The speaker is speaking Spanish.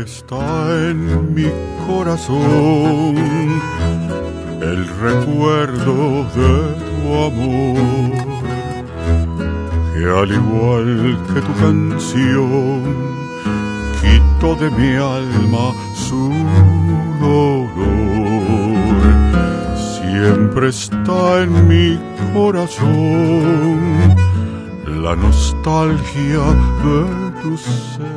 está en mi corazón el recuerdo de tu amor, que al igual que tu canción quito de mi alma su dolor. Siempre está en mi corazón la nostalgia de tu ser.